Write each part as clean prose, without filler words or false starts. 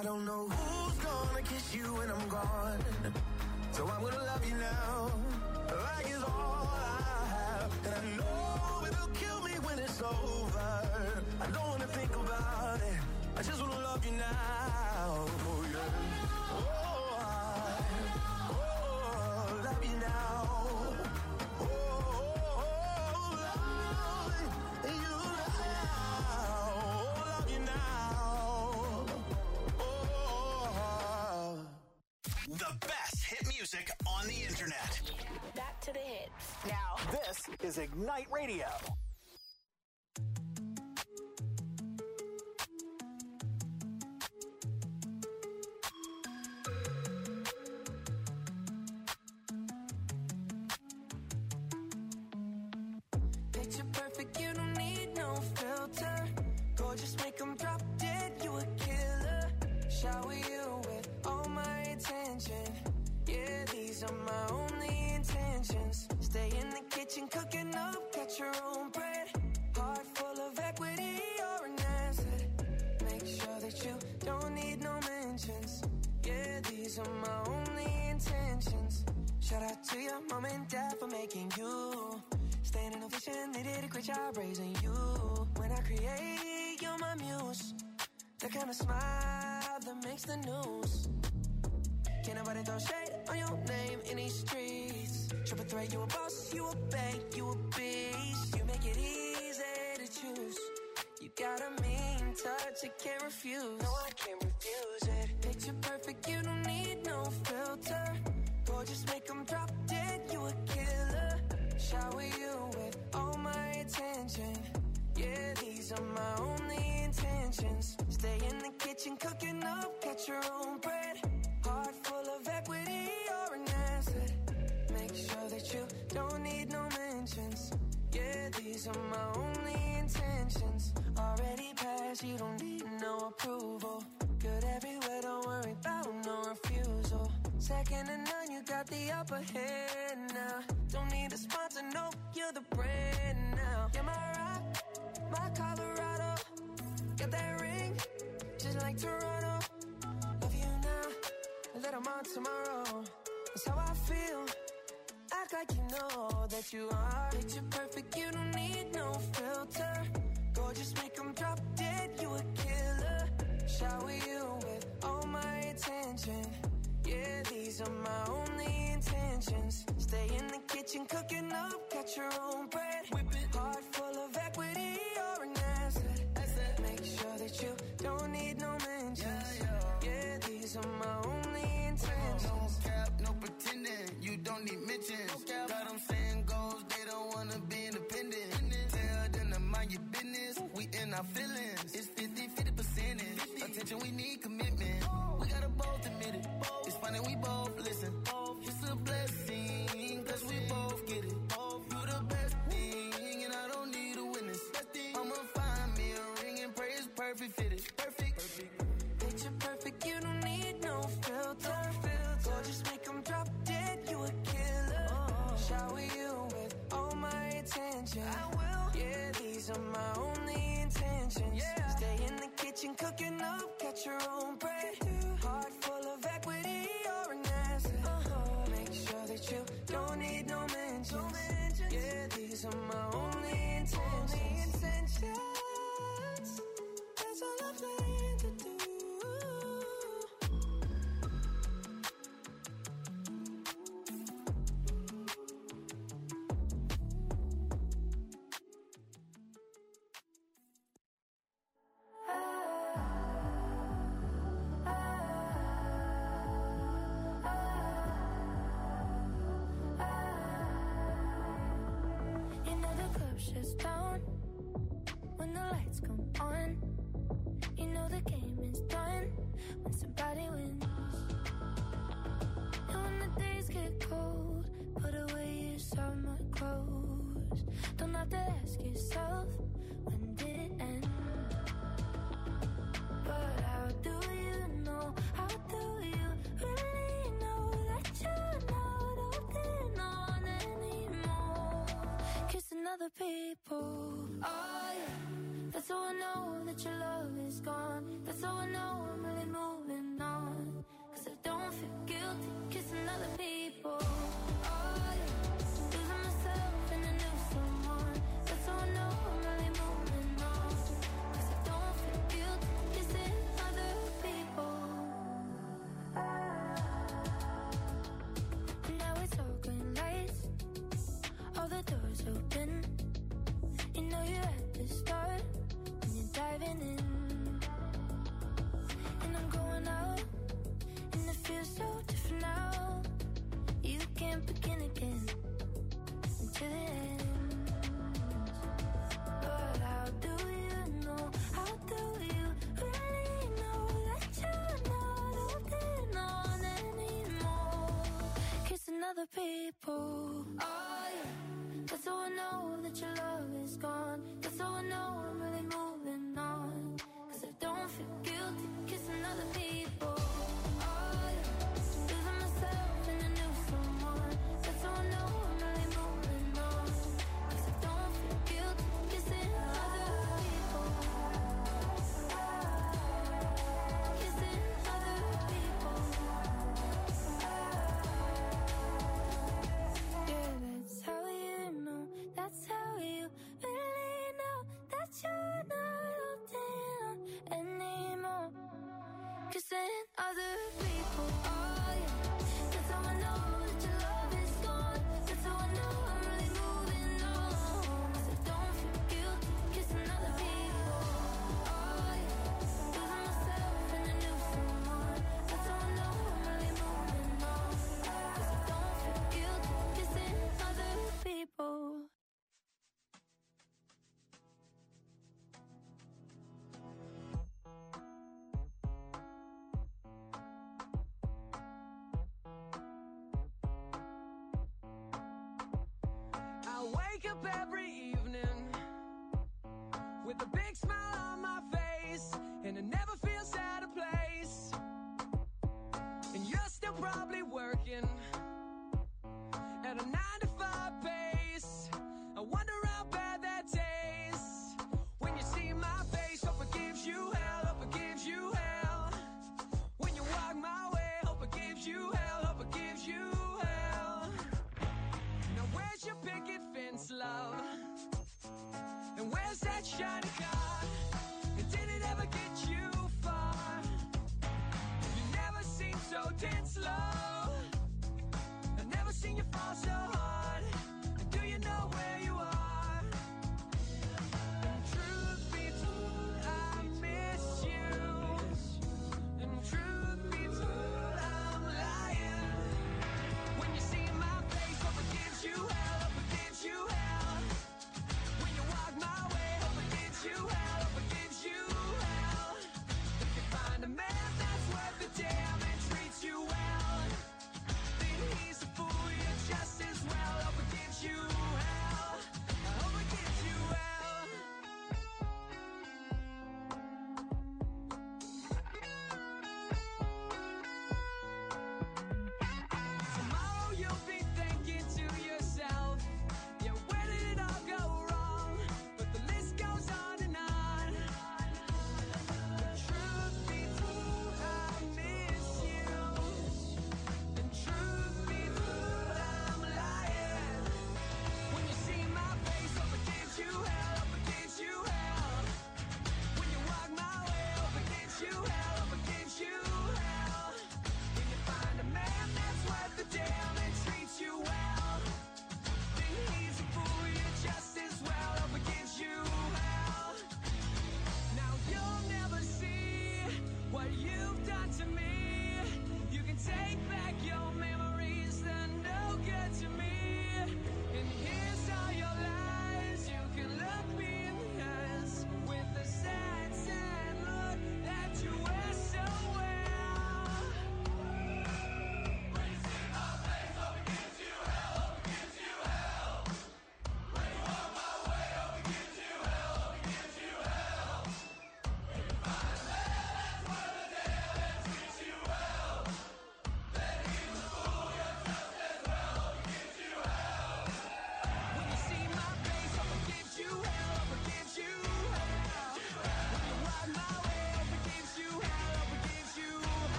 I don't know who's gonna kiss you when I'm gone. So I'm gonna love you now, like it's all I have. And I know it'll kill me when it's over. I don't wanna think about it, I just wanna love you now. Oh yeah, love you now. Music on the internet. Back to the hits. Now, this is Ignite Radio. Picture perfect, you don't need no filter. Gorgeous, make them drop dead, you a killer. Shower you with all my attention. Yeah, these are my only intentions. Stay in the kitchen, cooking up, get your own bread. Heart full of equity, you're an asset. Make sure that you don't need no mentions. Yeah, these are my only intentions. Shout out to your mom and dad for making you. Staying in ovation, they did a great job raising you. When I create, you're my muse. The kind of smile that makes the news. Can't nobody throw shade on your name in these streets. Triple threat, you a boss, you a bank, you a beast. You make it easy to choose. You got a mean touch, I can't refuse. No, I can't refuse it. Picture perfect, you don't need no filter. Gorgeous, make them drop dead, you a killer. Shower you with all my attention. Yeah, these are my only intentions. Stay in the kitchen, cooking up, get your own bread. Heart full of equity, you're an asset. Make sure that you don't need no mentions. Yeah, these are my only intentions. Already passed, you don't need no approval. Good everywhere, don't worry about no refusal. Second to none, you got the upper hand now. Don't need a sponsor, no, you're the brand now. You're my rock, my Colorado. Got that ring, just like Toronto. Love you now, that I'm on tomorrow. That's how I feel. Act like you know that you are. Picture perfect, you don't need no filter. Gorgeous, make them drop dead, you a killer. Shower you with all my attention. Yeah, these are my only intentions. Stay in the kitchen, cooking up, get your own bread. Whip it. Heart full of equity, you're an asset. Make sure that you don't need no mentions. Yeah, these are my only intentions. No cap, no pretending, you don't need mentions. Got them saying goals, they don't wanna be independent. Tell them to mind your business, we in our feelings. It's 50 percentage. Attention, we need commitment. We gotta both admit it. It's funny, we both listen. It's a blessing, cause we both get it. You the best thing, and I don't need a witness. I'ma find me a ring and pray it's perfect fitted. Perfect. Picture perfect, you don't need no filter. Gorgeous, make them drop dead, you a killer. Shower you with all my attention. I will. Yeah, these are my only intentions. Yeah. Stay in the kitchen, cooking up, get your own bread. Heart full of equity, you're an asset. Make sure that you don't need no mentions. Yeah, these are my only intentions. That's all I plan to do. Shuts down when the lights come on. You know the game is done when somebody wins. And when the days get cold, put away your summer clothes. Don't have to ask yourself, when did it end? But how do you know? How do you really know that you're not holding on anymore? Kissing other people, oh yeah, That's how I know that your love is gone. That's how I know I'm really moving on. Cause I don't feel guilty kissing other people. Oh yeah, losing myself in a new someone. That's how I know I'm really moving on. Cause I don't feel guilty kissing other people. And now it's all green lights, all the doors open. You know you're at the start when you're diving in. And I'm going out, and it feels so different now. You can't begin again until the end. But how do you know? How do you really know that you're not holding on anymore? Kissing other people. Oh yeah, that's how I know that your love is gone. That's how I know I'm really moving on. Cause I don't feel guilty kissing other people. Oh yeah, losing myself in a new someone. That's how I know I'm really moving on. Cause I don't feel guilty kissing other people. Kissing other people. Yeah, that's how you know. That's how you really know that you're not holding on anymore. Kissing other people. Oh yeah, that's how I know that your love is gone. That's how I know I'm really moving on. Cause I don't feel guilty kissing other people. Oh yeah, losing myself in a new someone. That's how I know I'm really moving on. Cause I don't feel guilty kissing other people. I wake up every evening with a big smile on my face, and it never feels out of place. And you're still probably working at a 9-to-5 pace. I wonder how bad that tastes when you see my face. Hope it gives you hell, hope it gives you hell. When you walk my way, hope it gives you hell, hope it gives you hell. Now where's your picket fence, love? And where's that shiny car? And did it ever get you far? You never seem so dead slow. I've never seen you fall so hard. And do you know where you are? And truth be told, I miss you. And truth be told, I'm lying. When you see my face, hope it gives you hell, hope it gives you hell. When you walk my way, hope it gives you hell, hope it gives you hell. If you find a man that's worth the damn and treats you well, then he's a fool, you're just as well.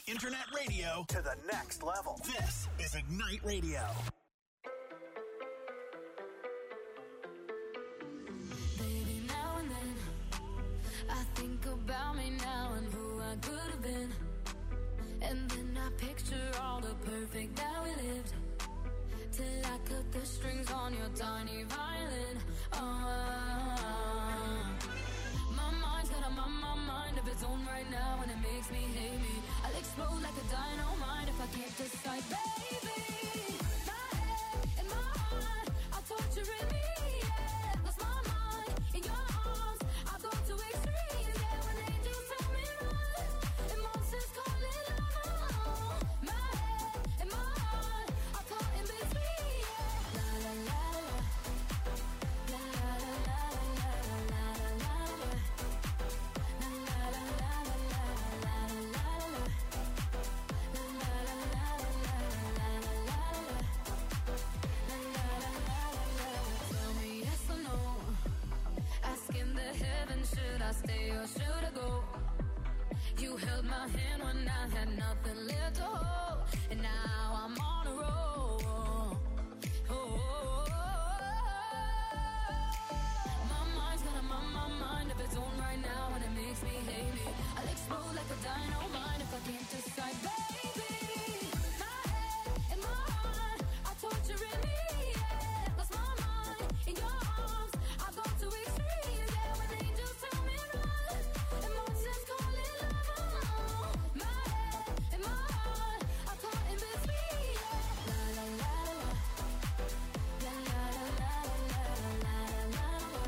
internet radio to the next level. This is Ignite Radio. Baby, now and then I think about me now and who I could have been. And then I picture all the perfect that we lived, till I cut the strings on your tiny violin. My mind's got a mind of its own right now, and it makes me hate me. I'll explode like a dynamite if I can't decide, baby. My head and my heart are torturing me. Yeah, lost my mind in your arms. I've gone to extremes. Yeah, when angels tell me run, and monsters call it love. My head and my heart are caught in between. Yeah, la la la la, la la la la la la la la. Tell me yes or no. Asking the heavens, should I stay or should I go? You held my hand when I had nothing left to hold, and now I'm on a roll. My mind's got a mind of its own right now, and it makes me hate me. I'll explode like a dynamite if I can't decide, baby. My head and my heart are torturing me. Yeah, lost my mind in your arms. I've gone to extremes. Yeah, when angels tell me run, and monsters call it love. My head and my heart are caught in between. Yeah, la la la la, la la la la la la la.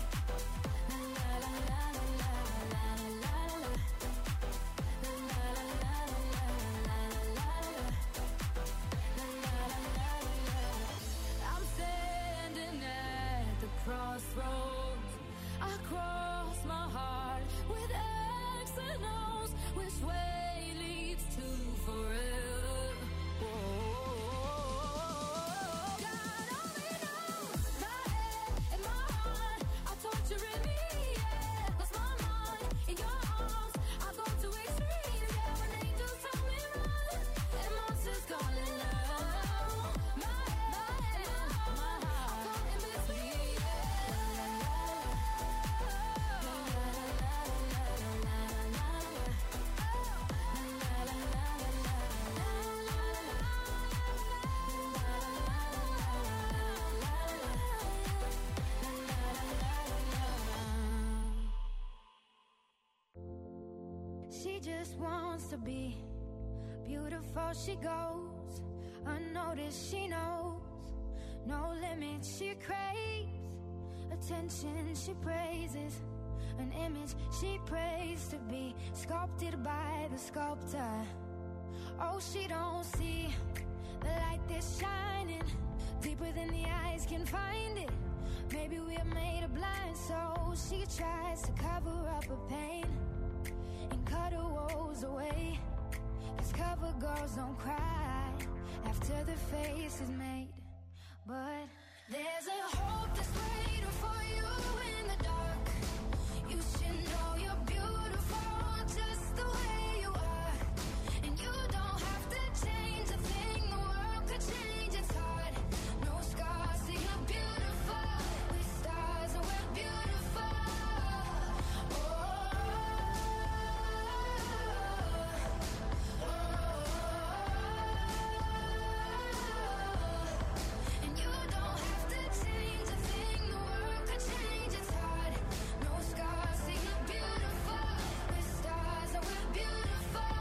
I'm standing at the crossroads. I cross my heart with X and O's. Which way leads to forever? God only knows. My head and my heart are torturing me. Yeah, lost my mind in your arms. I've gone to extremes. Yeah, when angels tell me run, and monsters call it love. My head and my heart are caught in between. She just wants to be beautiful. She goes unnoticed. She knows no limit. She craves attention. She praises an image. She prays to be sculpted by the sculptor. Oh, she don't see the light that's shining deeper than the eyes can find it. Maybe we're made of blind, so she tries to cover up her pain and cut her woes away. 'Cause cover girls don't cry after the face is made. But there's a hope that's waiting for you in the dark. You should know you're beautiful just the way you are. And you don't have to change a thing. The world could change its heart. No scars, see you're beautiful. We're stars and we're beautiful. And you don't have to change a thing. The world could change its heart. No scars, see you're beautiful. We're stars and we're beautiful.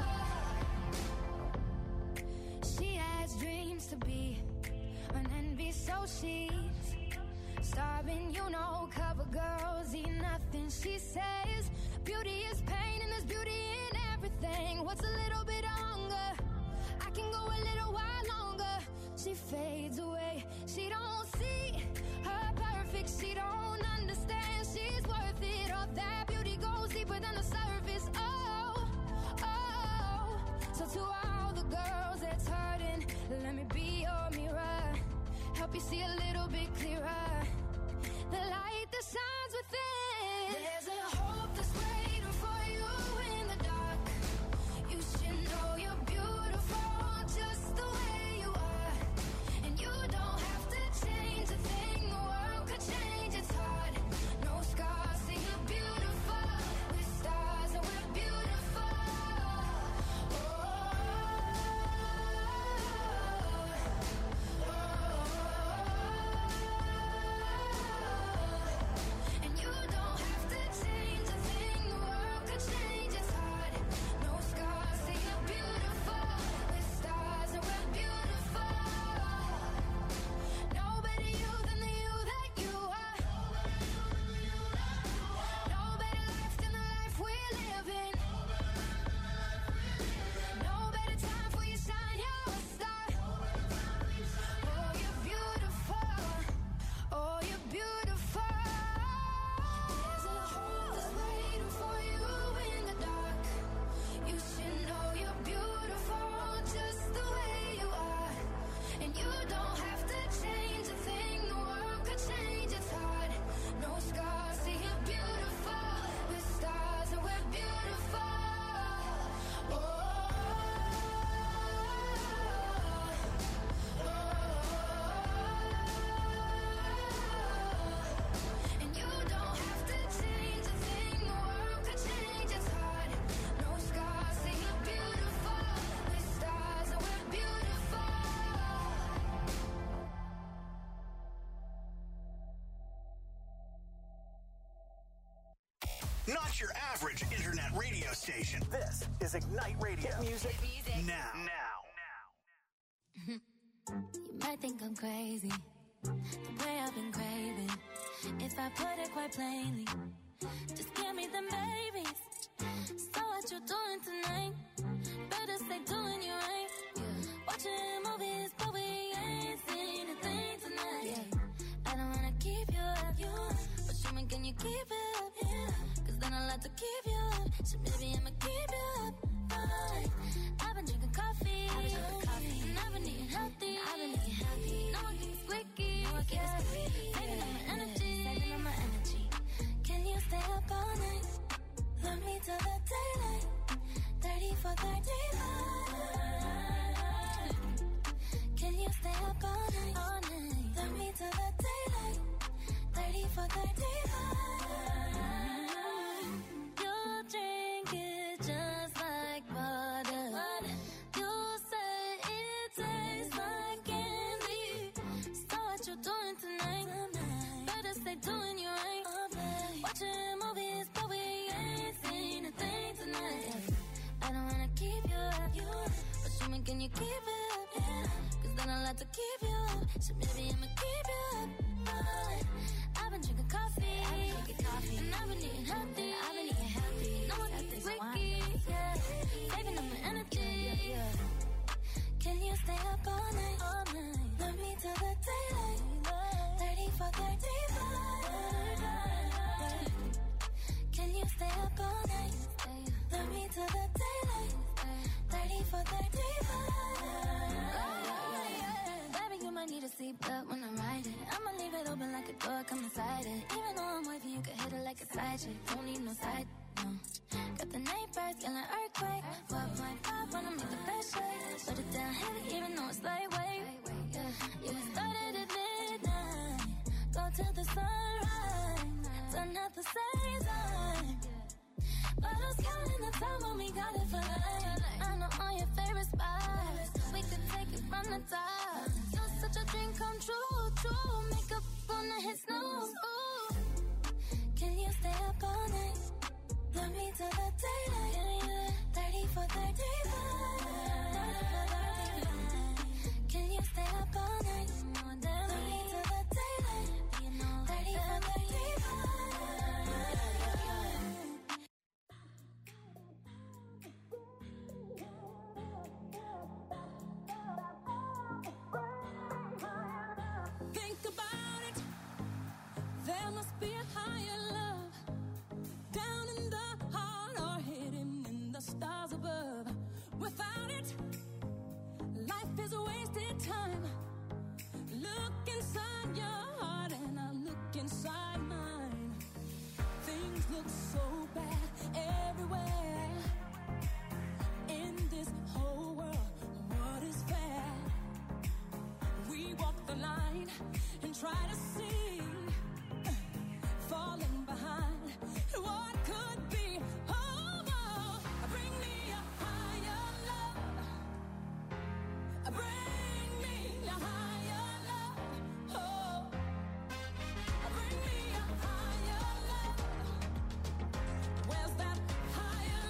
She has dreams to be an envy, so she's starving. You know, cover girls eat nothing. She says beauty is pain and there's beauty in everything. What's a little bit of hunger? I can go a little while longer. She fades away. She don't see her perfect. She don't understand she's worth it. All that beauty goes deeper than the surface. Oh, oh. So to all the girls that's hurting, let me be your mirror. Help you see a little bit clearer. The light that shines within. There's a hope that's waiting for you in the dark. You should know not your average internet radio station. This is Ignite Radio. Hit music now. You might think I'm crazy, the way I've been craving. If I put it quite plainly, just give me them babies. So what you doing tonight? Better stay doing you right. Watching movies, but we ain't seen a thing tonight. I don't wanna keep you up, but show me, can you keep it up? Cause then I'll have to keep you up. So maybe I'ma keep you up. I've been drinking coffee, and I've been eating healthy. No one keeps squeaky, saving up my energy. Can you stay up all night? Love me till the daylight. 30 for 35. Can you stay up all night? Love me till the daylight. 30 for 35. You drink it just like water. You say it tastes like candy. So what you doing tonight? Better stay doing you right. Watching movies, but we ain't seen a thing tonight. I don't wanna keep you up, but show me, can you keep it up? Cause then I'll have to keep you up. So maybe I'ma keep you up. I've been drinking coffee, and I've been eating healthy. No one keeps squeaky, saving up my energy. Can you stay up all night? Love me till the daylight. 30 for 35. Can you stay up all night? Love me till the daylight. 30 for 35. Baby, you might need a seatbelt when I'm riding. I'ma leave it open like a door, come inside it. Even though I'm wavy, you can hit it like a side chick. Don't need no side, no. Got the neighbors feeling earthquake. 4.5 wanna make the best shake. Put it down heavy, even though it's lightweight. You started at midnight, go till the sunrise. Done at the same time. But who's counting the time when we got it for life? I know all your favorite spots. We could take it from the top. You're such a dream come true. Makeup gonna hit snooze. Ooh. Can you stay up all night? Love me till the daylight. 30 for 35. Can you stay up all night? Love me till the daylight. 30 for 35. Think about it. There must be a higher love down in the heart or hidden in the stars above. Without it, life is a wasted time. Look inside your heart and I'll look inside mine. Things look so bad everywhere. In this whole world, what is fair? We walk the line and try to see, falling behind what could be. Oh, oh, bring me a higher love. Bring me a higher love. Oh, bring me a higher love. Where's that higher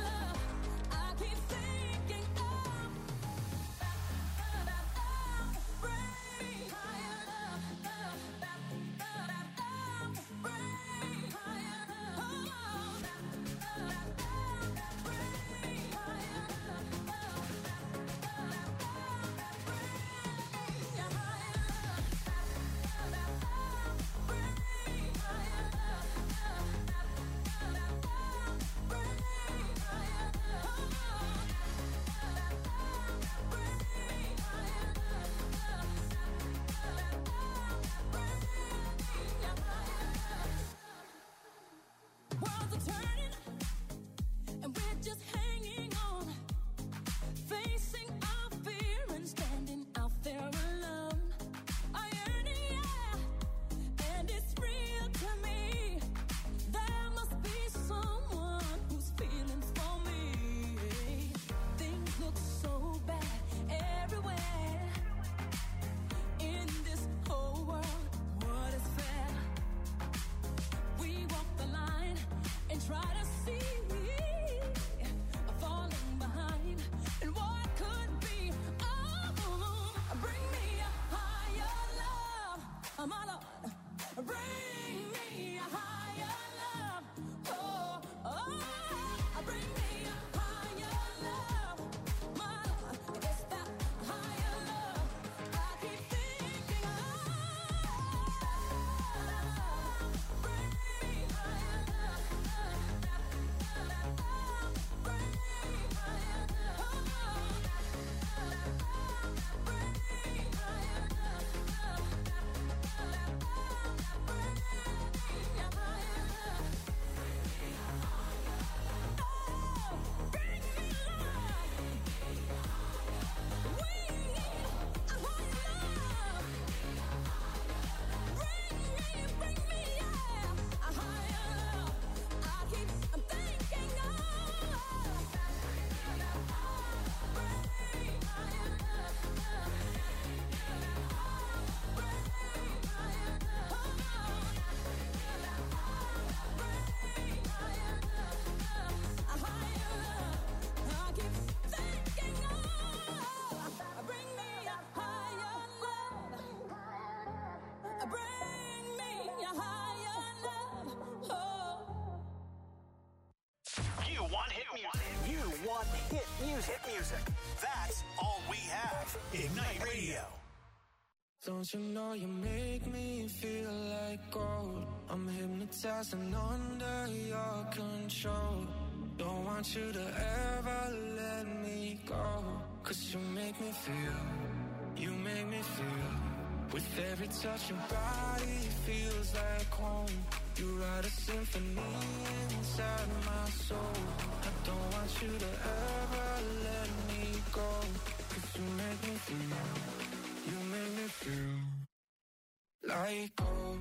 Ignite Radio. Don't you know you make me feel like gold? I'm hypnotized and under your control. Don't want you to ever let me go. 'Cause you make me feel, you make me feel. With every touch your body feels like home. You write a symphony inside my soul. I don't want you to ever let me go. 'Cause you make me feel, you make me feel like gold.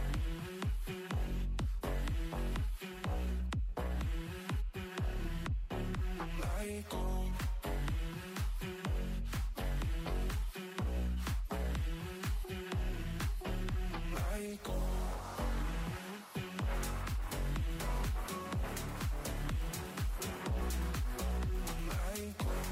Like gold. Like gold. Like gold.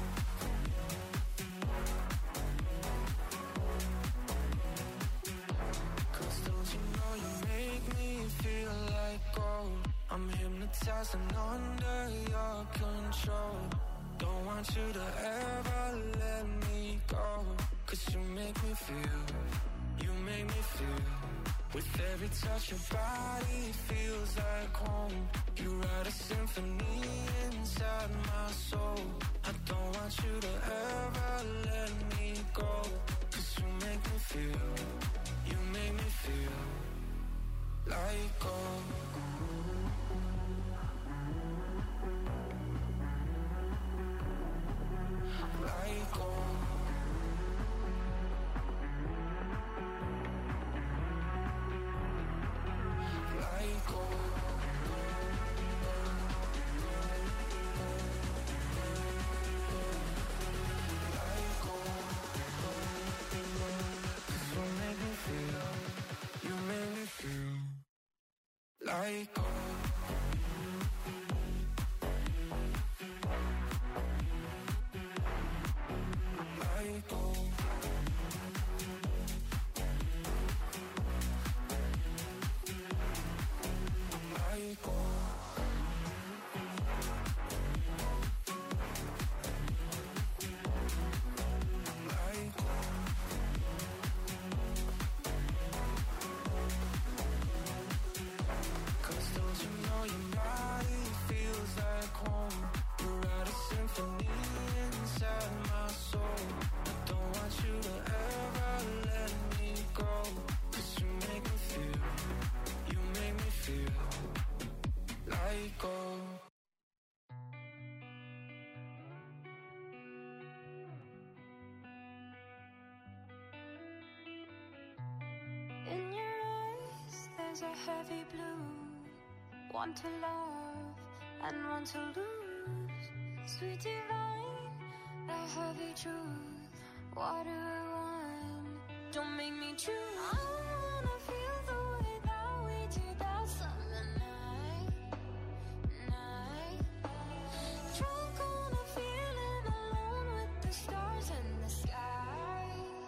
I'm hypnotized and under your control. Don't want you to ever let me go. 'Cause you make me feel, you make me feel. With every touch your body feels like home. You write a symphony inside my soul. I don't want you to ever let me go. 'Cause you make me feel, you make me feel like gold. Like gold. Like gold. Like gold. 'Cause you make me feel, you make me feel like gold. Like gold. Like gold. Like gold. 'Cause don't you know your body feels like home? You write a symphony inside my soul. I don't want you to ever let me go. 'Cause you make me feel, you make me feel like gold. In your eyes, there's a heavy blue. One to love and one to lose. Sweet divine, the heavy truth. What do I want? Don't make me choose. I wanna feel the way that we did that summer night. Drunk on a feeling alone with the stars in the sky.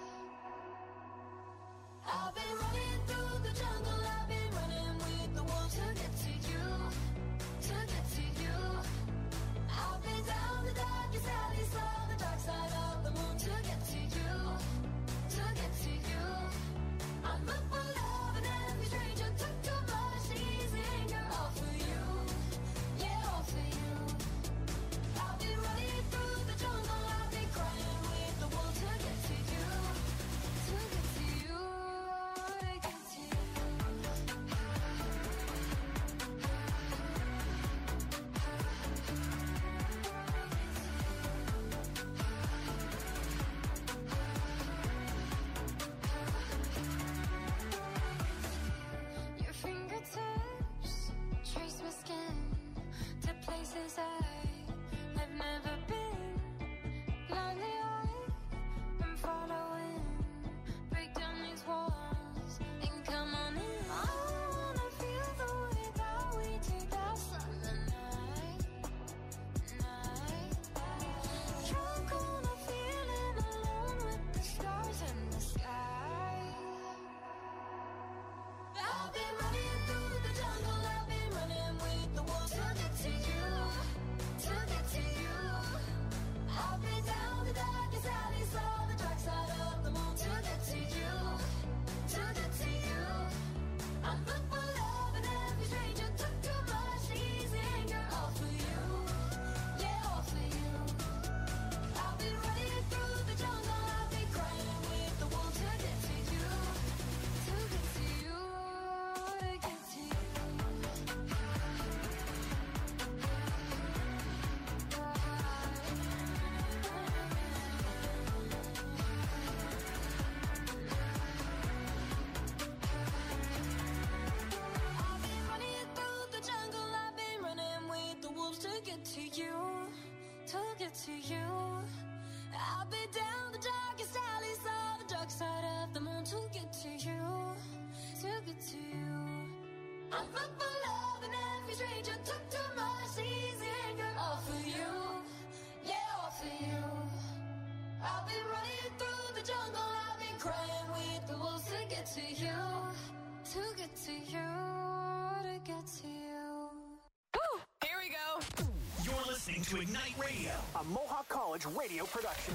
I've been running through the jungle, I've been running with the wolves to get to you, to get to you. I've been down the darkest alleys, saw the dark side of the moon to get to you, to get to you. I'm a to get to you, to get to you. I'm up for love and every stranger took too much easy anger. All for you, yeah, all for you. I've been running through the jungle, I've been crying with the wolves to get to you, to get to you, to get to you. Woo! Here we go. You're listening to Ignite Radio, a Mohawk College radio production.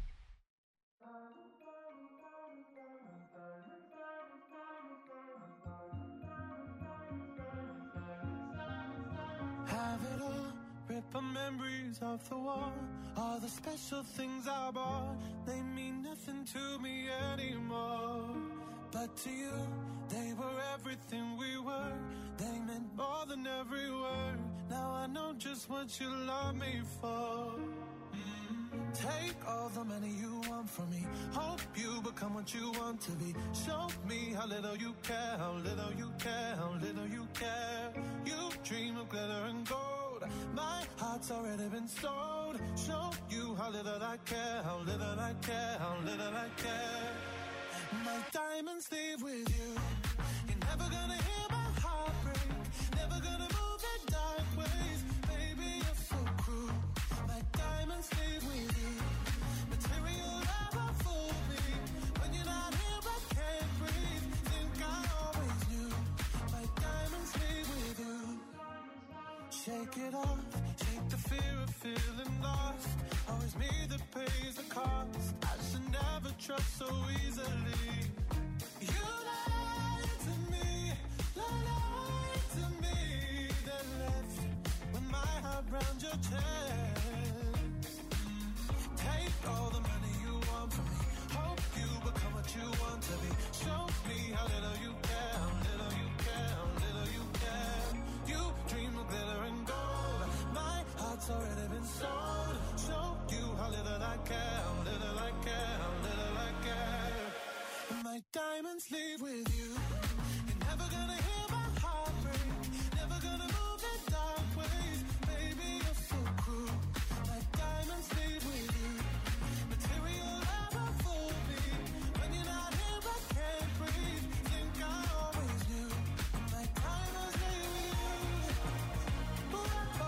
Have it all, rip the memories off the wall. All the special things I bought, they mean nothing to me anymore. But to you, they were everything we were. They meant more than every word. Now I know just what you love me for. Take all the money you want from me. Hope you become what you want to be. Show me how little you care, how little you care, how little you care. You dream of glitter and gold. My heart's already been sold. Show you how little I care, how little I care, how little I care. My diamonds leave with you. You're never gonna hear my heart break. Never gonna move in dark ways. Baby, you're so cruel. My diamonds leave with you. Material never fooled me. When you're not here, I can't breathe. Think I always knew. My diamonds leave with you. Shake it off. Shake the fear of feeling lost. Always me that pays the cost. I should never trust so easily. You lied to me, lied to me. Then left with my heart round your chest. Take all the money you want from me. Hope you become what you want to be. Show me how little you care, how little you care, how little you care. You dream of glitter and gold. My heart's already been sold. Show you how little I care, how little I care, how little I care. My diamonds leave with you. You're never gonna hear my heart break. Never gonna move in dark ways. Baby, you're so cruel. My diamonds leave with you. Material never fooled me. When you're not here, I can't breathe. Think I always knew. My diamonds leave with you. Ooh, oh,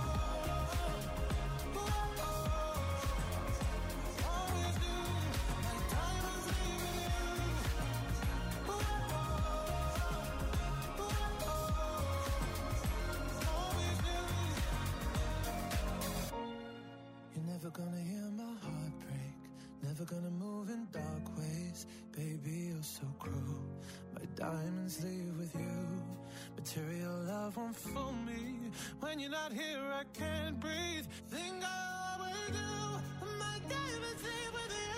ooh, oh, always knew. My diamonds leave with you. Ooh, oh, always knew. You're never gonna hear my heart break. Never gonna move in dark ways. Baby, you're so cruel. My diamonds leave with you. Material love won't fool me. When you're not here, I can't breathe. Think I always do. My diamonds leave with you.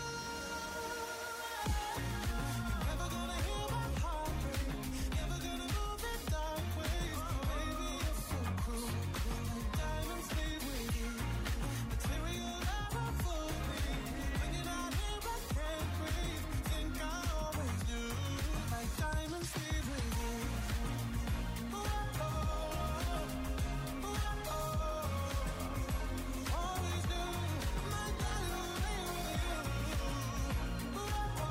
You're never gonna hear my heart break. Never gonna move in dark ways. Baby, you're so cruel. My diamonds leave with you. Material never fooled me. When you're not here, I can't breathe. Think I always knew. My diamonds leave with you. Ooh, oh, ooh, oh, always knew. My diamonds leave with you. Ooh, oh, ooh, oh,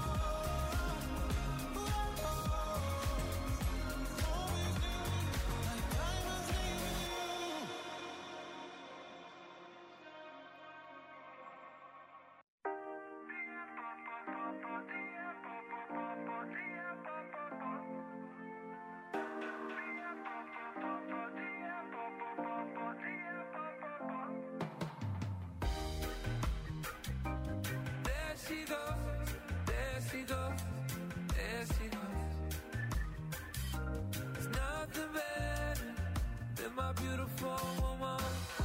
always knew. My diamonds leave with you. There she goes, there she goes, there she goes. There's nothing better than my beautiful woman.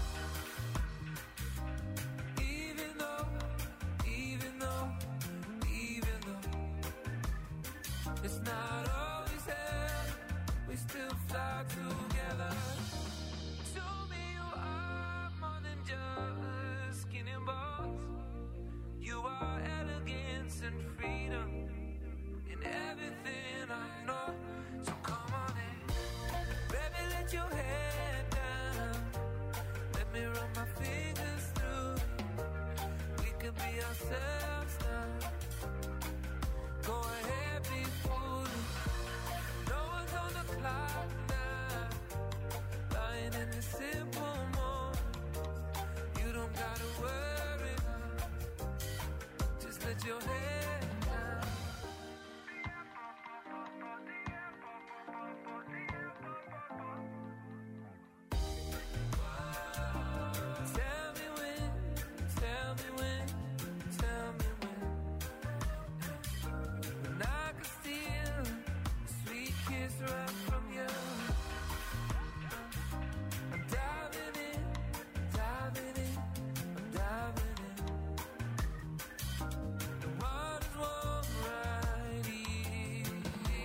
Even though, even though, even though it's not always there, we still fly together. Show me you are more than just skin and bones. You are elegance and freedom in everything I know. So come on in, baby, let your head down. Let me run my fingers through. We can be ourselves now. Go ahead, simple moment. You don't gotta worry, just let your head down. Tell me when, tell me when, tell me when. When I could steal a sweet kiss right from you. I'm diving in, diving in, I'm diving in. The water's warm right here.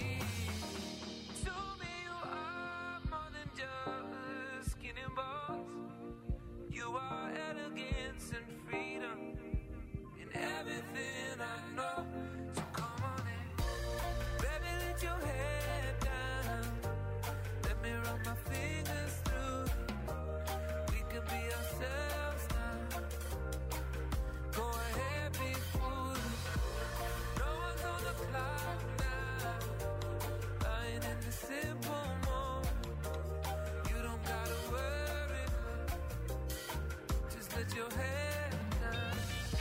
Show me you are more than just skin and bones. You are elegance and freedom in everything I know. So come on in, baby, let your head down. Let me run my fingers through it. We could be ourselves now. Go ahead, be foolish. No one's on the clock now. Lying in the simple moment. You don't gotta worry, just let your head down.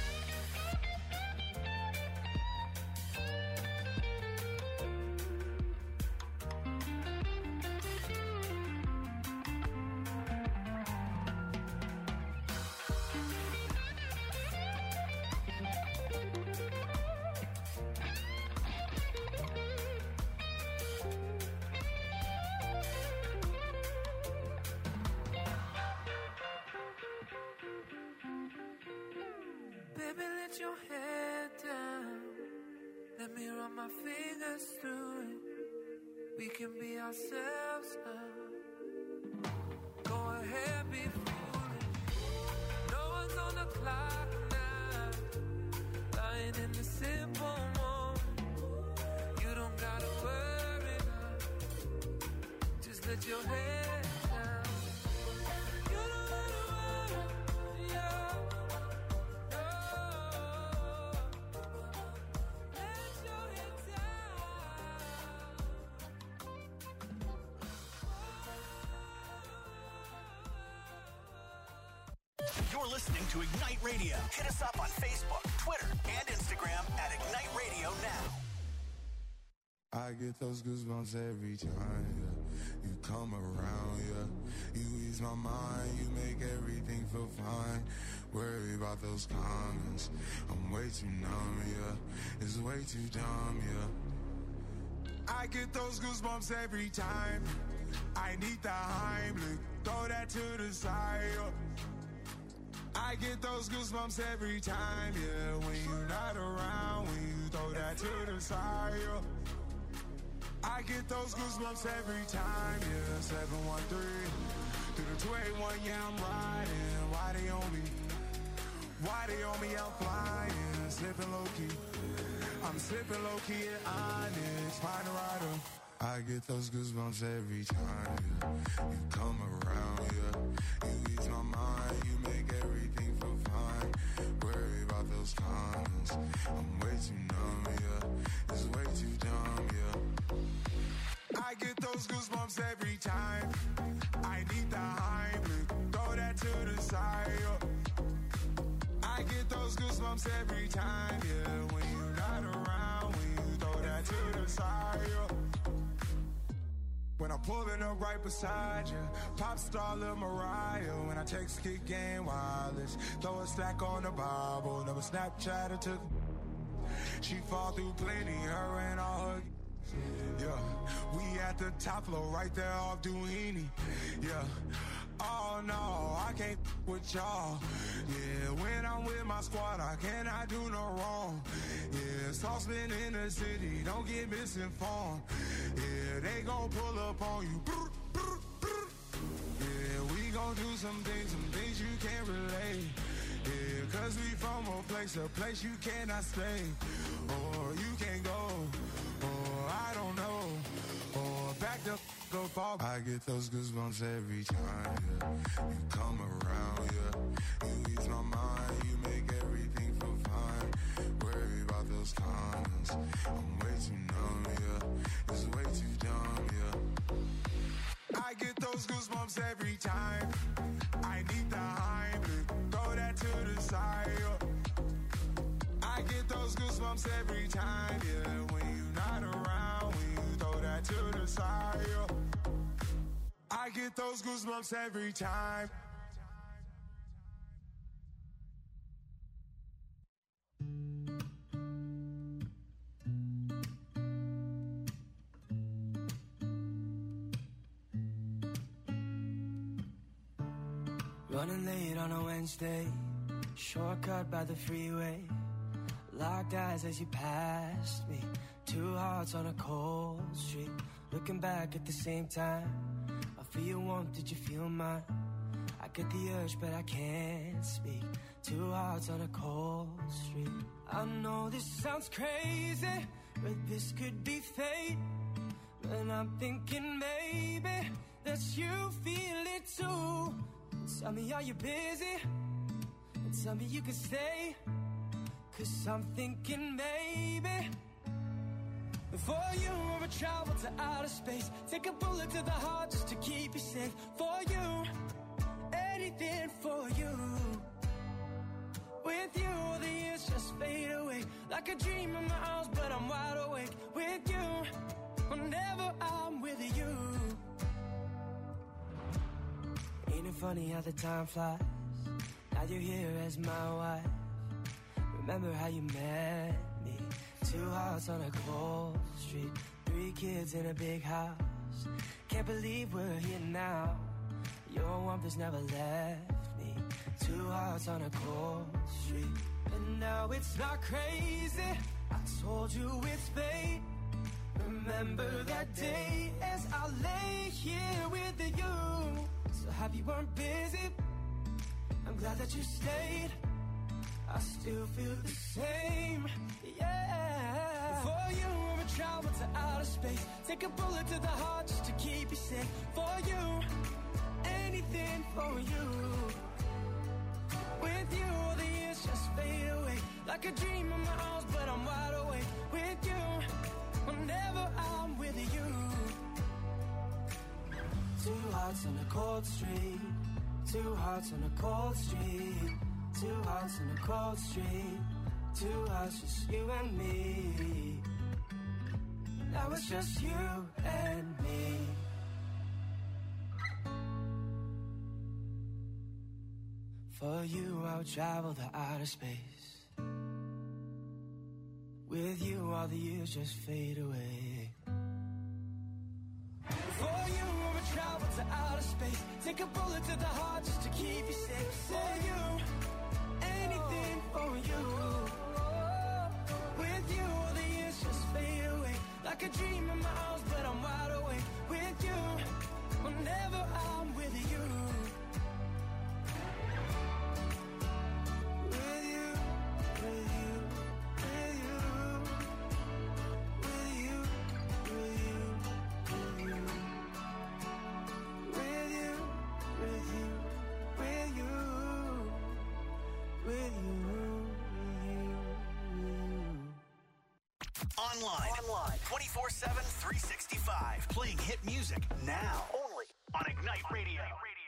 Baby, let your head down. Let me run my fingers through it. We can be ourselves now. Go ahead, be foolish. No one's on the clock now. Lying in the simple moment. You don't gotta worry now. Just let your head down. You don't gotta worry, yeah. You're listening to Ignite Radio. Hit us up on Facebook, Twitter, and Instagram at Ignite Radio now. I get those goosebumps every time, yeah. You come around, yeah. You ease my mind, you make everything feel fine. Worry about those comments, I'm way too numb, yeah. It's way too dumb, yeah. I get those goosebumps every time. I need the Heimlich, throw that to the side, yeah. I get those goosebumps every time, yeah. When you're not around, when you throw that to the side, yeah. I get those goosebumps every time, yeah. 713 through the 281, yeah, I'm riding. Why they on me? Why they on me? I'm flying, slipping low key. I'm slipping low key at Onyx, find a rider. I get those goosebumps every time, yeah. You come around, yeah. You ease my mind, you make everything feel fine. Worry about those comments, I'm way too numb, yeah. It's way too dumb, yeah. I get those goosebumps every time. I need the Heimlich, throw that to the side, yeah. I get those goosebumps every time, yeah. When you're not around, when you throw that to the side, yeah. When I'm pulling up right beside you, pop star Lil Mariah. When I text Kick Game Wireless, throw a stack on the Bible. Never Snapchat or took. She fall through plenty, her and all her. Yeah, we at the top floor, right there off Duini. Yeah. Oh no, I can't with y'all. Yeah, when I'm with my squad, I cannot do no wrong. Yeah, saucepan in the city, don't get misinformed. Yeah, they gon' pull up on you. Yeah, we gon' do some things you can't relate. Yeah, cause we from a place you cannot stay. Or you can't go, or I don't know. Or back the go fall. I get those goosebumps every time, yeah. You come around, yeah. You ease my mind, you make everything feel fine. Worry about those comments, I'm way too numb, yeah. It's way too dumb, yeah. I get those those goosebumps every time. I need the Heimlich, throw that to the side. I get those goosebumps every time, yeah. When you're not around, when you throw that to the side. I get those goosebumps every time. Running late on a Wednesday, shortcut by the freeway. Locked eyes as you passed me, two hearts on a cold street. Looking back at the same time, I feel your warmth, did you feel mine? I get the urge but I can't speak, two hearts on a cold street. I know this sounds crazy, but this could be fate. And I'm thinking maybe that you feel it too. Tell me, are you busy? And tell me you can stay. 'Cause I'm thinking maybe for you I would travel to outer space, take a bullet to the heart just to keep you safe. For you, anything for you. With you, the years just fade away like a dream in my arms, but I'm wide awake. With you, whenever I'm with you. Ain't it funny how the time flies? Now you're here as my wife. Remember how you met me? Two hearts on a cold street, 3 kids in a big house. Can't believe we're here now. Your warmth has never left me. Two hearts on a cold street. And now it's not crazy, I told you it's fate. Remember that day as I lay here with you. So happy you weren't busy, I'm glad that you stayed. I still feel the same, yeah. For you, I would travel to outer space, take a bullet to the heart just to keep you safe. For you, anything for you. With you, the years just fade away like a dream in my arms, but I'm wide awake. With you, whenever I'm with you. Two hearts on a cold street, two hearts on a cold street. Two hearts on a cold street, two hearts, just you and me. Now it's just you and me. For you, I would travel to outer space. With you, all the years just fade away. For you, I would travel to outer space, take a bullet to the heart just to keep you safe. For you, anything for you. With you, all the years just fade away like a dream in my arms, but I'm wide awake. With you, whenever I'm with you. With you, with you, with you. With you, with you, with you. With you, with you, with you. With you, Online 24/7, 365. Playing hit music now. Only on Ignite Radio.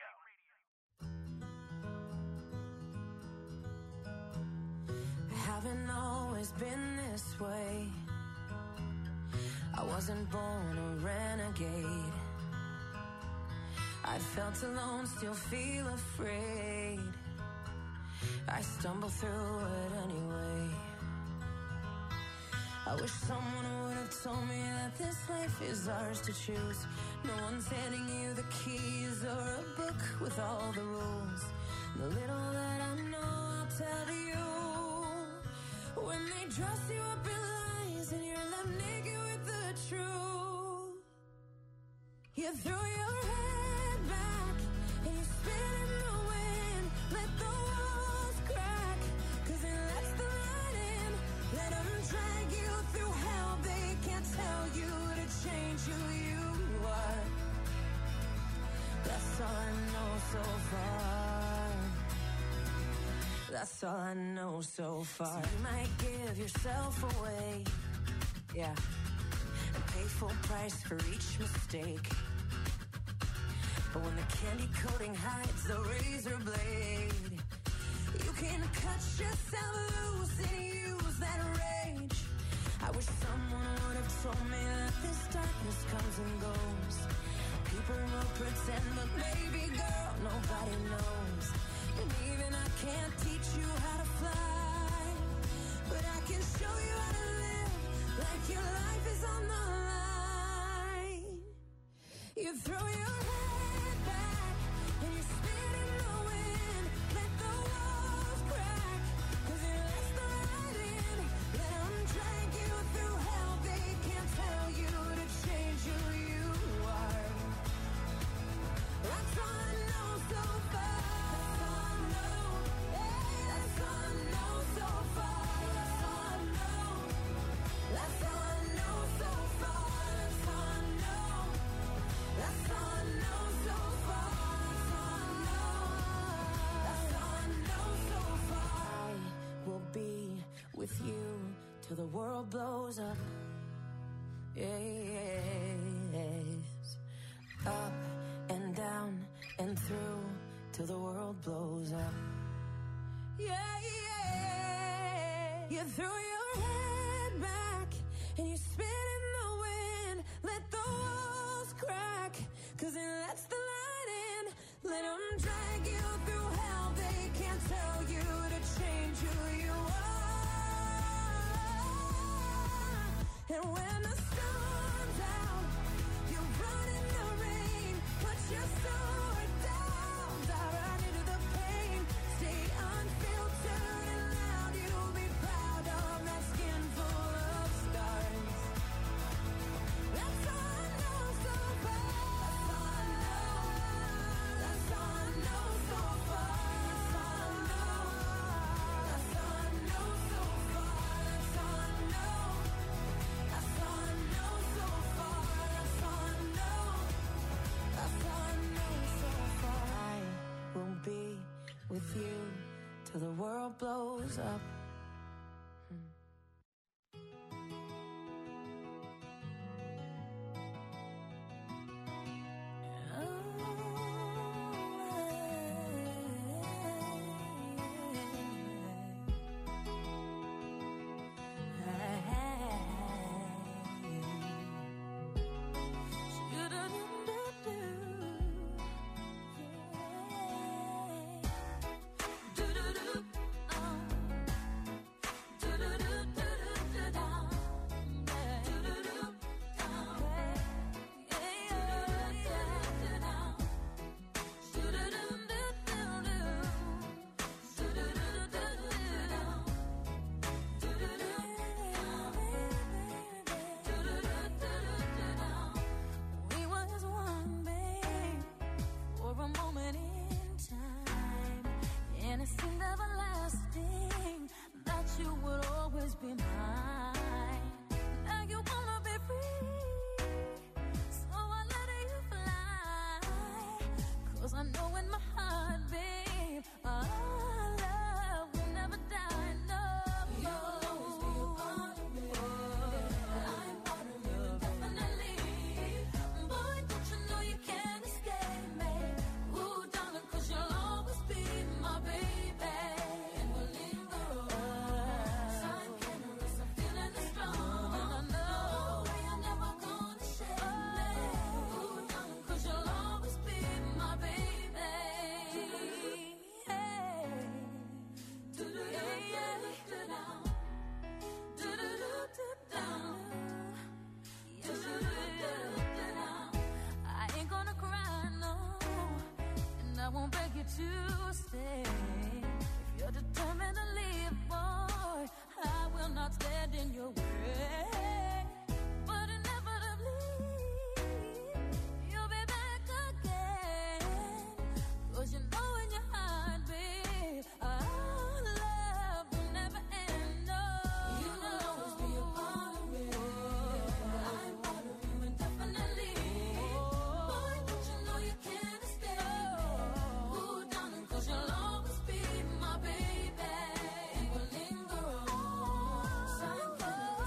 I haven't always been this way. I wasn't born a renegade. I felt alone, still feel afraid. I stumble through it anyway. I wish someone would have told me that this life is ours to choose. No one's handing you the keys or a book with all the rules. The little that I know, I'll tell you. When they dress you up in lies and you're left naked with the truth, you throw your head back and you spin in the wind. Let the walls crack, 'cause it lets the light in. Let them drag you through hell. They can't tell you to change who you are. That's all I know so far. That's all I know so far. So you might give yourself away, yeah, and pay full price for each mistake. But when the candy coating hides the razor blade, you can cut yourself loose and use that rage. I wish someone would have told me that this darkness comes and goes. People will pretend, but baby girl, nobody knows. And even I can't teach you how to fly, but I can show you how to live like your life is on the line. You throw your head back and you spin in the wind. Let the walls crack, 'cause it lets the light in. Let them drag you through hell. They can't tell you to change who you are. That's all I know so far. That's all I know. Yeah, that's all I know so far. That's all I know. That's all I know so far. That's all I know. That's all I know so far. That's all I know. That's all I know so far. I will be with you till the world blows up. Yes. Up and down and through till the world blows up. Yeah, yeah. You throw your head back and you spin in the wind. Let the walls crack, 'cause it lets the light in. Let them drag you through hell. They can't tell you to change who you are. And when the storm's out, you run in the rain. Put your sword down, dive right into the pain. Stay unfiltered and loud. You'll be proud of that skin full of scars. That's all I know so far. That's all I know. That's all I know so far. That's all I know. That's all I know so far. That's all I know. That's all I know so far. That's all I know. That's all I know so far. I will be with you till the world blows up. We was one, babe, for a moment in time, and it seemed everlasting that you would always be mine. Now you wanna be free, so I let you fly. 'Cause I know in my heart, babe, our love will never die. No, you'll always be a part of me. I'm part of you indefinitely. Boy, don't you know you can't escape me? Ooh, darling, 'cause you'll always be my baby. And we'll linger on. Sign can't erase a feeling that's strong. And I know you're never gonna shake me. Ooh, darling, 'cause you'll always be my baby. Hey. Do-do-do-do-do-down. Do-do-do-do-down. Do-do-do-do-down. I ain't gonna cry, no, and I won't beg you to stay. If you're determined to leave, boy, I will not stand in your way. But inevitably, you'll be back again. 'Cause you know in your heart, babe, our love will never end. No, you'll always be a part of me. I'm part of you indefinitely. Boy, don't you know you can't escape? Ooh, darling, 'cause you'll always be my baby. And we'll linger on. Sign can't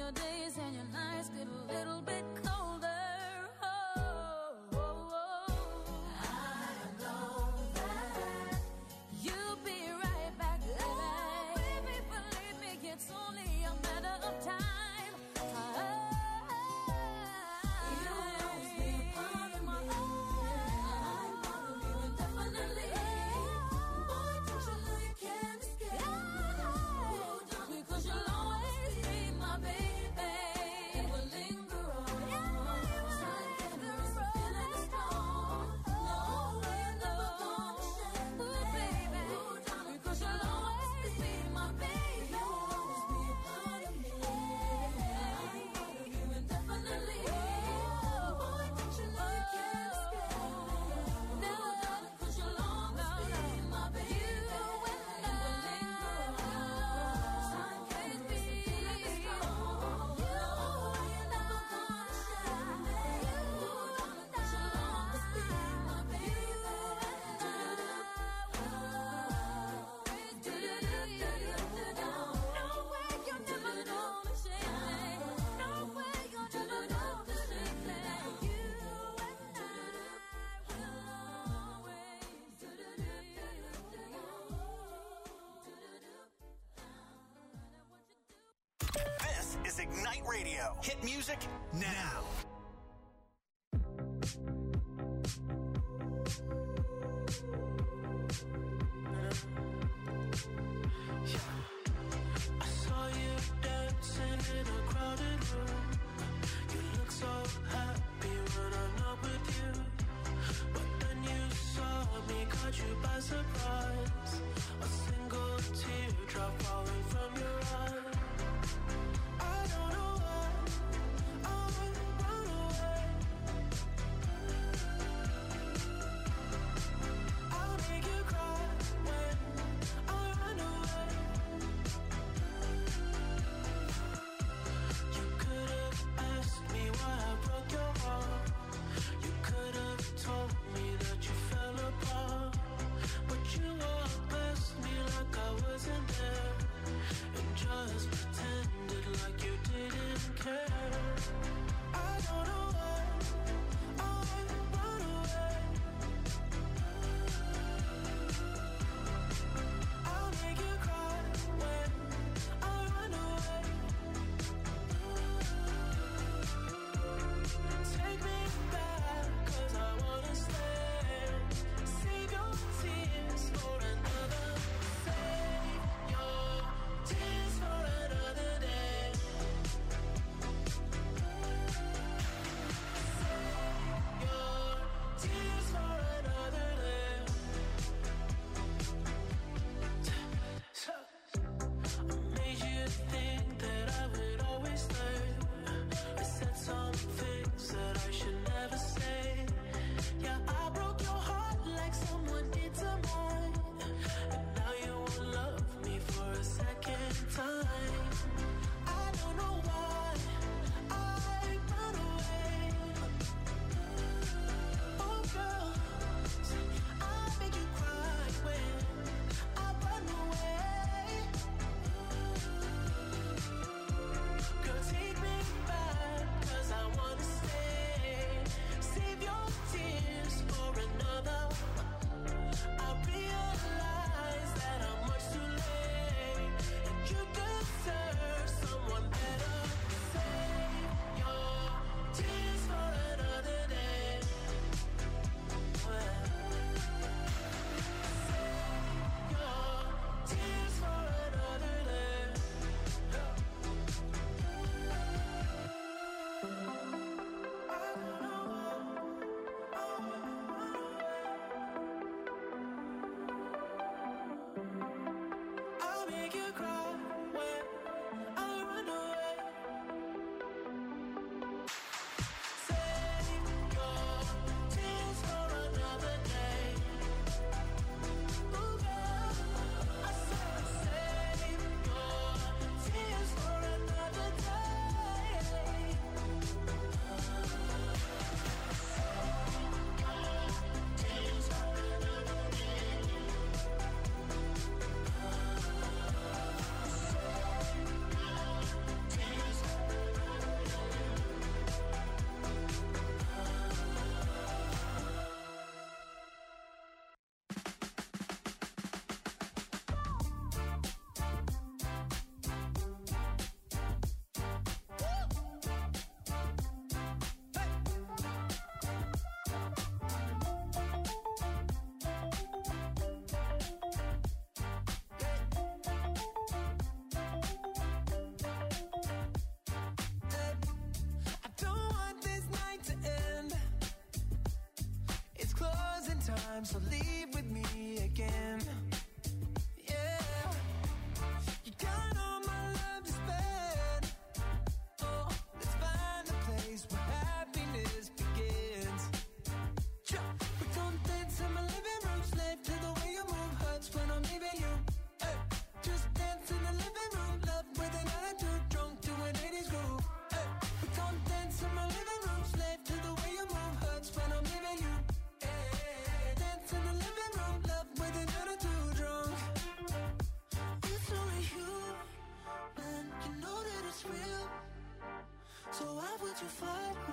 the days and your nights get a little bit colder. I know that you'll be right back, baby. Believe me, it's only a matter of time. Ignite Radio. Hit music now. I saw you dancing in a crowded room. You look so happy when I'm not with you. But then you saw me, caught you by surprise. A single teardrop falling from your eye. I don't know why I would run away. I'll make you cry when I run away. You could have asked me why I broke your heart. You could have told me that you fell apart. But you all blessed me like I wasn't there.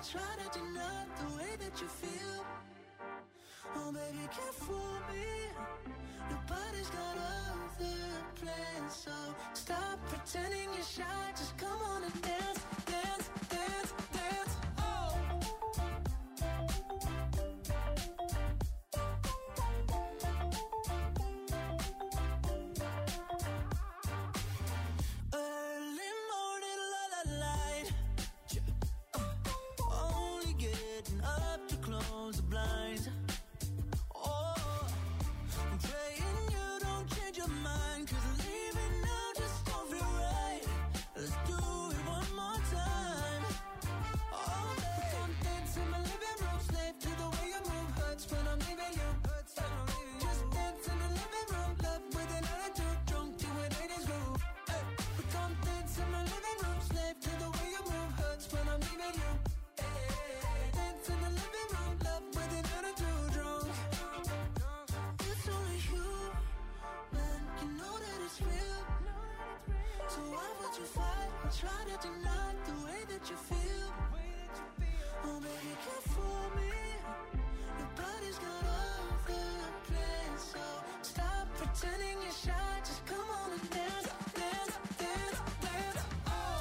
try to deny the way that you feel. Oh, baby, can't fool me. Nobody's got other plans, so stop pretending you're shy. Just come on and dance, dance, dance, dance. Oh. Early morning, light. Only getting up to close the blinds. Praying you don't change your mind, 'cause leaving now just don't feel right. Let's do it one more time. Oh, baby, come dance in my living room, slave to the way you move. Hurts when I'm leaving you. Just dance in the living room, love with an attitude, drunk to a ladies' groove. Hey, but come dance in my living room, slave to the way you move. Hurts when I'm leaving you. Dance in the living room, love with an attitude, drunk. It's only you, man, you know that it's real. So why would you fight or try to deny the way that you feel? Oh, baby, can't fool me. Nobody's got other plans, so stop pretending you're shy. Just come on and dance, dance, dance, dance. Oh,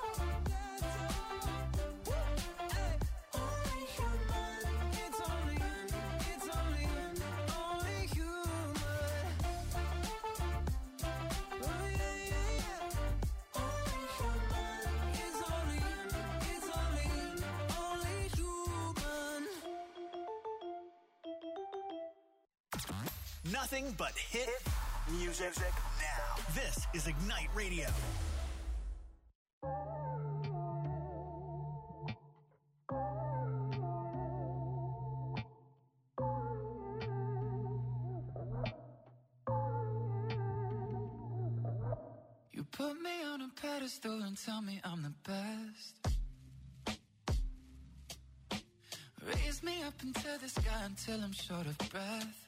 hey, only human. It's only human. Only human. Oh, yeah, yeah, yeah. Only human. It's only human. Nothing but hit music now. This is Ignite Radio. You put me on a pedestal and tell me I'm the best. Raise me up into the sky until I'm short of breath.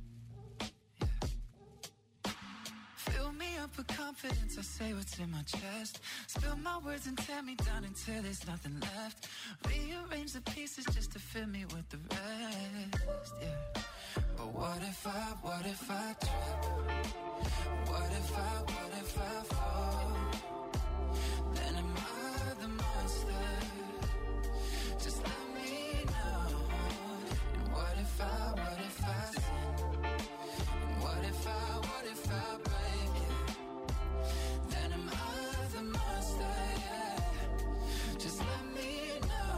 Fill me up with confidence, I say what's in my chest. Spill my words and tear me down until there's nothing left. Rearrange the pieces just to fill me with the rest, yeah. But what if I trip? What if I fall? Then am I the monster? Just let me know. And what if I sin? And what if I break it? Then am I the monster? Yeah. Just let me know.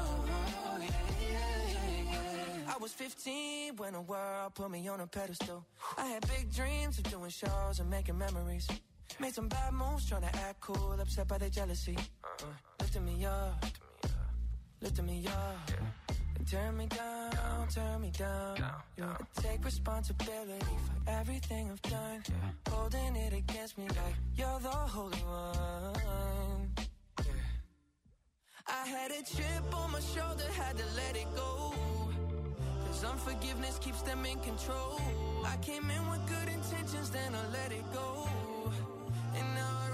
Yeah. I was 15 when the world put me on a pedestal. I had big dreams of doing shows and making memories. Made some bad moves trying to act cool, upset by their jealousy. Lifting me up, lifting me up. And turn me down. Yeah. I take responsibility for everything I've done. Holding it against me like you're the holy one. I had a chip on my shoulder, had to let it go. 'Cause unforgiveness keeps them in control. I came in with good intentions, then I let it go. And now